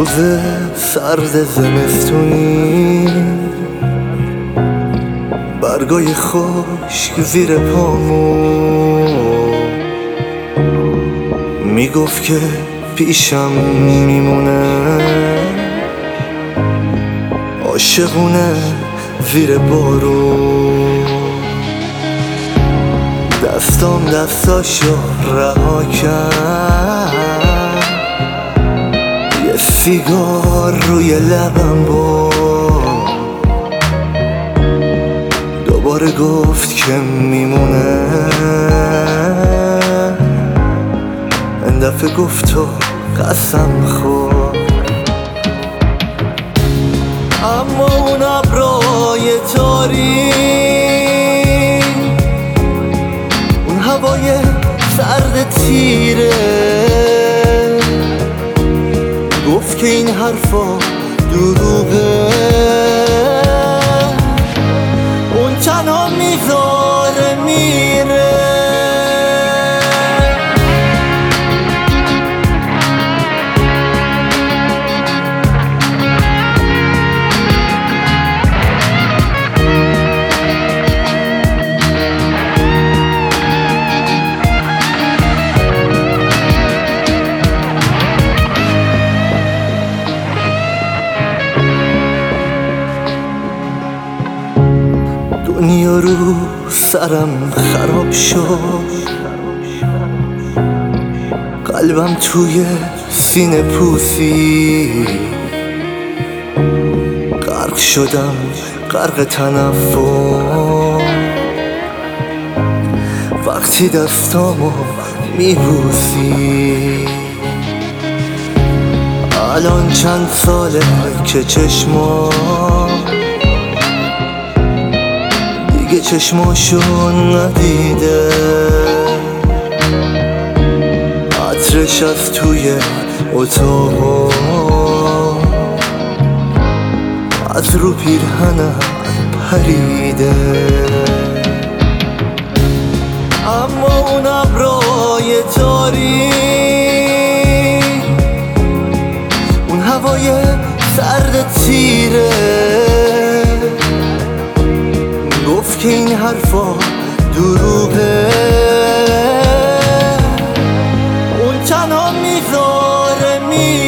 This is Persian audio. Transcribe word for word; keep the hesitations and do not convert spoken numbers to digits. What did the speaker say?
روز سرد زمستونی، برگای خشک زیر پامون میگفت که پیشم میمونه، عاشقونه زیر بارون. دستام دستاشو رها کرد، یه سیگار روی لبم بود، دوباره گفت که میمونه. این دفعه گفت و قسم خورد، اما اون ابرای تاریک، اون هوای سرد تیره، گفت که این حرفا دروغه. اون تنها میذاره میره. دنیا رو سرم خراب شد، قلبم توی سینه پوسی، غرق شدم غرق تنفر. وقتی دستامو میبوسی، الان چند ساله که چشمام دیگه چشماشون ندیده. عطرش از توی اتاق از رو پیرهنم پریده، اما اون ابرای تاریک، اون هوای سرد تیره، گفت که این حرفا دروغه. اون تنها میذاره میره.